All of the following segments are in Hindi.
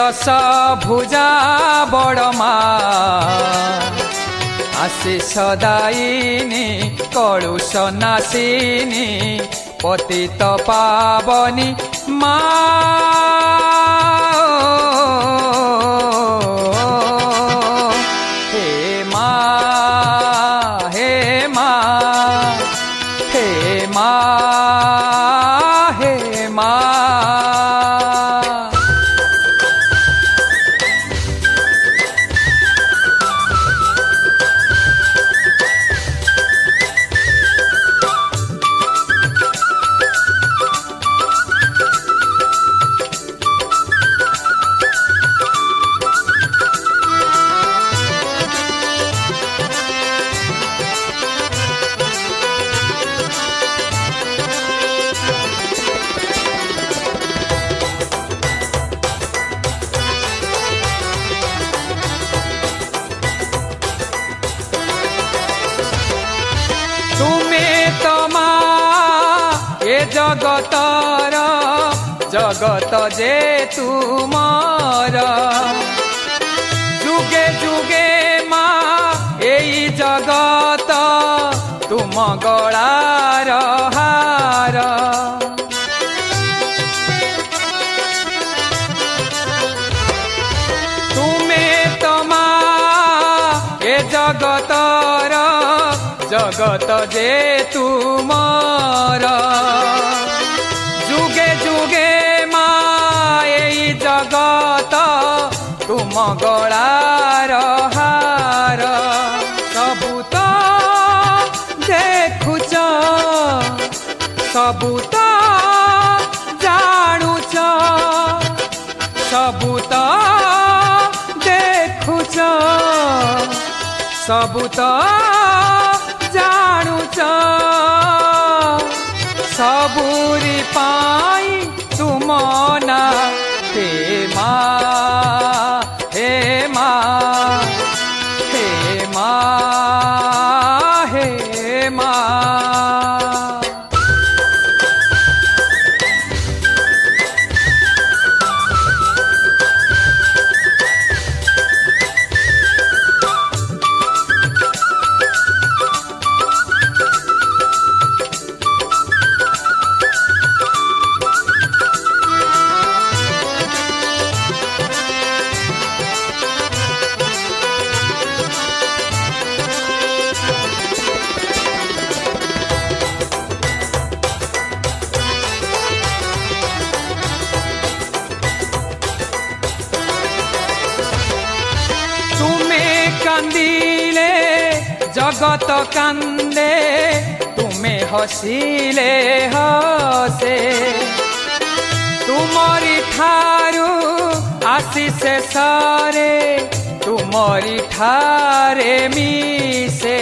दश भुजा बड़मा आशीष दायिनी कलुष नाशिनी पतित पावनी हे माँ हे माँ हे माँ हे माँ। जगतर जगत जे तुमार जुगे जुगे माँ एई जगत तुम गलार हार। तुमे तो माँ ए जगतर जगत जे तुमार जुगे जुगे माँ एई जगत तुम गलार हार। सबु तो देखुच सबु तो जानुच सबु तो देखुच सबु तो जानुच सबुरी पाई तुम ना हे माँ हे माँ हे माँ हे माँ। कांदिले जगत कांदे तुम्हें हसिले हसे तुमरी ठारू आशीष सारे तुमरी ठारे मिसे।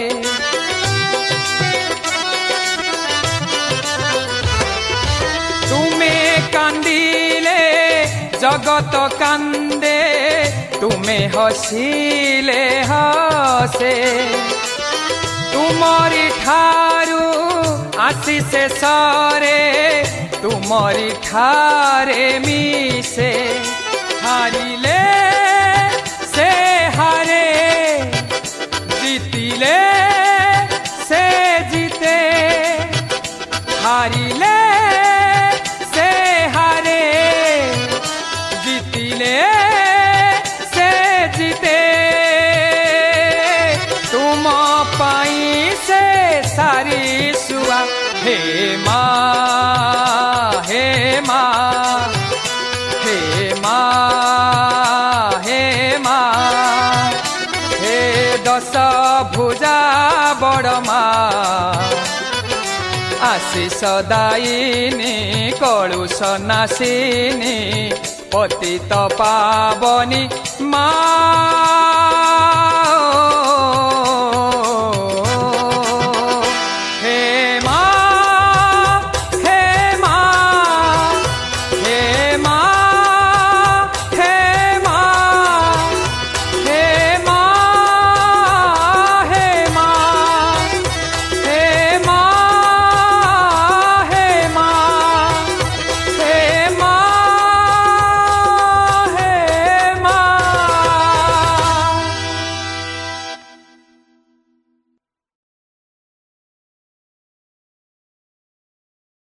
तुम्हें कांदिले जगत कांदे तुम्हें हसिले हसे तुमरी ठारू आशीष सारे तुमरी ठारे मिसे। हारिले से हारे जीतिले से जीते हारिले से हारे जीतिले जीते तुम पाई से सारी सुआ। हे माँ हे माँ हे माँ हे माँ हे दश भुजा बड़मा आशीष दायिनी कलुष नाशिनी पतित पावनी माँ।